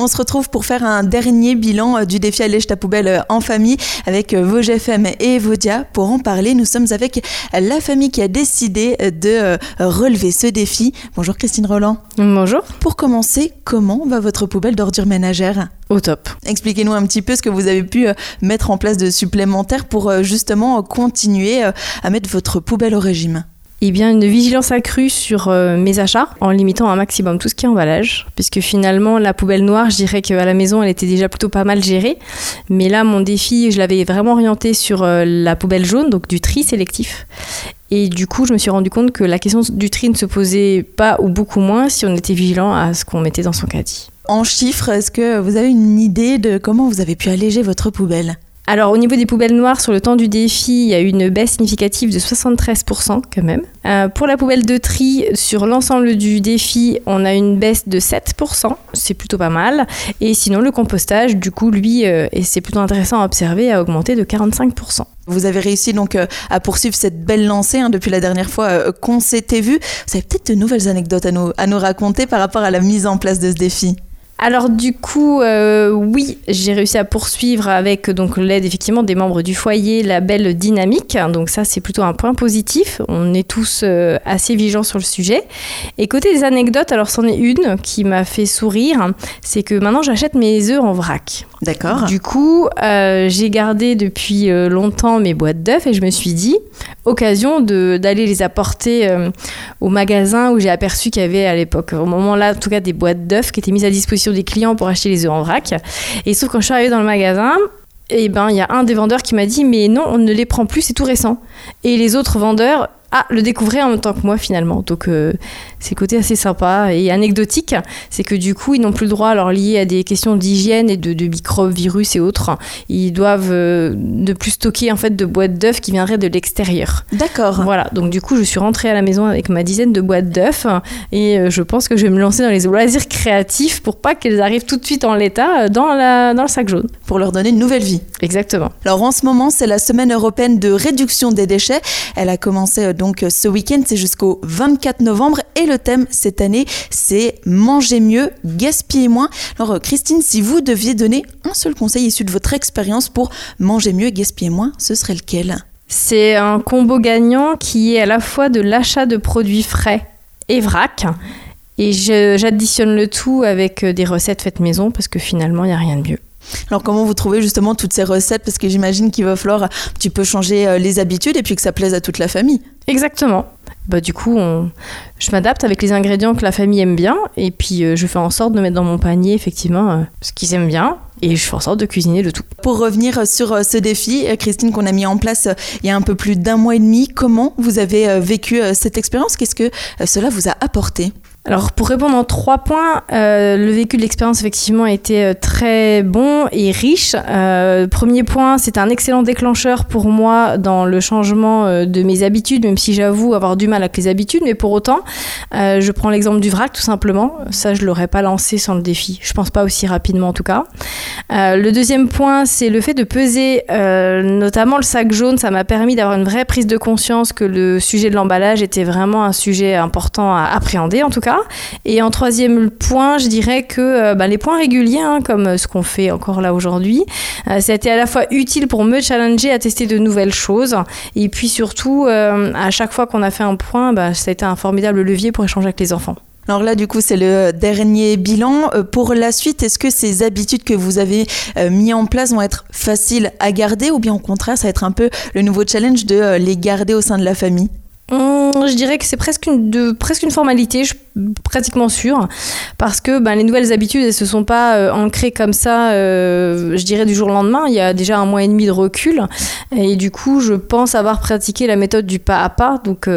On se retrouve pour faire un dernier bilan du défi Allège ta poubelle en famille avec Vosges FM et Evodia. Pour en parler, nous sommes avec la famille qui a décidé de relever ce défi. Bonjour Christine Roland. Bonjour. Pour commencer, comment va votre poubelle d'ordures ménagères ? Au top. Expliquez-nous un petit peu ce que vous avez pu mettre en place de supplémentaire pour justement continuer à mettre votre poubelle au régime. Eh bien, une vigilance accrue sur mes achats en limitant un maximum tout ce qui est emballage, puisque finalement, la poubelle noire, je dirais qu'à la maison, elle était déjà plutôt pas mal gérée. Mais là, mon défi, je l'avais vraiment orienté sur la poubelle jaune, donc du tri sélectif. Et du coup, je me suis rendu compte que la question du tri ne se posait pas ou beaucoup moins si on était vigilant à ce qu'on mettait dans son caddie. En chiffres, est-ce que vous avez une idée de comment vous avez pu alléger votre poubelle ? Alors au niveau des poubelles noires, sur le temps du défi, il y a eu une baisse significative de 73% quand même. Pour la poubelle de tri, sur l'ensemble du défi, on a une baisse de 7%, c'est plutôt pas mal. Et sinon le compostage, du coup, lui, et c'est plutôt intéressant à observer, a augmenté de 45%. Vous avez réussi donc à poursuivre cette belle lancée depuis la dernière fois qu'on s'était vu. Vous avez peut-être de nouvelles anecdotes à nous raconter par rapport à la mise en place de ce défi ? Alors du coup, oui, j'ai réussi à poursuivre avec donc l'aide effectivement des membres du foyer la belle dynamique. Donc ça, c'est plutôt un point positif. On est tous assez vigilants sur le sujet. Et côté des anecdotes, alors c'en est une qui m'a fait sourire, c'est que maintenant j'achète mes œufs en vrac. D'accord. Du coup, j'ai gardé depuis longtemps mes boîtes d'œufs et je me suis dit, occasion d'aller les apporter au magasin où j'ai aperçu qu'il y avait à l'époque, au moment-là, en tout cas, des boîtes d'œufs qui étaient mises à disposition des clients pour acheter les œufs en vrac. Et sauf quand je suis arrivée dans le magasin, il y a un des vendeurs qui m'a dit « Mais non, on ne les prend plus, c'est tout récent. » Et les autres vendeurs le découvraient en même temps que moi finalement. Donc c'est le côté assez sympa et anecdotique, c'est que du coup ils n'ont plus le droit, alors lié à des questions d'hygiène et de microbes, virus et autres, ils doivent ne plus stocker en fait de boîtes d'œufs qui viendraient de l'extérieur. D'accord. Voilà, donc du coup je suis rentrée à la maison avec ma dizaine de boîtes d'œufs et je pense que je vais me lancer dans les loisirs créatifs pour pas qu'elles arrivent tout de suite en l'état dans le sac jaune. Pour leur donner une nouvelle vie. Exactement. Alors en ce moment, c'est la semaine européenne de réduction des déchets. Elle a commencé donc ce week-end, c'est jusqu'au 24 novembre et le thème cette année, c'est manger mieux, gaspiller moins. Alors Christine, si vous deviez donner un seul conseil issu de votre expérience pour manger mieux, gaspiller moins, ce serait lequel ? C'est un combo gagnant qui est à la fois de l'achat de produits frais et vrac. Et j'additionne le tout avec des recettes faites maison parce que finalement, il n'y a rien de mieux. Alors comment vous trouvez justement toutes ces recettes ? Parce que j'imagine qu'il va falloir un petit peu changer les habitudes et puis que ça plaise à toute la famille. Exactement. Du coup, je m'adapte avec les ingrédients que la famille aime bien et puis je fais en sorte de mettre dans mon panier effectivement ce qu'ils aiment bien et je fais en sorte de cuisiner le tout. Pour revenir sur ce défi, Christine, qu'on a mis en place il y a un peu plus d'1 mois et demi, comment vous avez vécu cette expérience ? Qu'est-ce que cela vous a apporté ? Alors pour répondre en 3 points, le vécu de l'expérience effectivement a été très bon et riche. Premier point, c'est un excellent déclencheur pour moi dans le changement de mes habitudes, même si j'avoue avoir du mal avec les habitudes, mais pour autant, je prends l'exemple du vrac tout simplement. Ça, je l'aurais pas lancé sans le défi. Je pense pas aussi rapidement en tout cas. Le deuxième point, c'est le fait de peser notamment le sac jaune. Ça m'a permis d'avoir une vraie prise de conscience que le sujet de l'emballage était vraiment un sujet important à appréhender en tout cas. Et en 3e point, je dirais que les points réguliers, comme ce qu'on fait encore là aujourd'hui, ça a été à la fois utile pour me challenger à tester de nouvelles choses. Et puis surtout, à chaque fois qu'on a fait un point, ça a été un formidable levier pour échanger avec les enfants. Alors là, du coup, c'est le dernier bilan. Pour la suite, est-ce que ces habitudes que vous avez mis en place vont être faciles à garder ou bien au contraire, ça va être un peu le nouveau challenge de les garder au sein de la famille ? Je dirais que c'est presque une formalité, je suis pratiquement sûre, parce que les nouvelles habitudes, elles ne se sont pas ancrées comme ça, je dirais du jour au lendemain. Il y a déjà 1 mois et demi de recul, et du coup, je pense avoir pratiqué la méthode du pas à pas, donc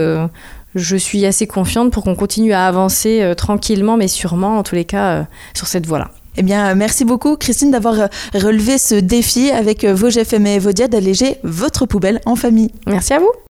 je suis assez confiante pour qu'on continue à avancer tranquillement, mais sûrement, en tous les cas, sur cette voie-là. Eh bien, merci beaucoup Christine d'avoir relevé ce défi avec Vosges FM et Evodia d'alléger votre poubelle en famille. Merci à vous.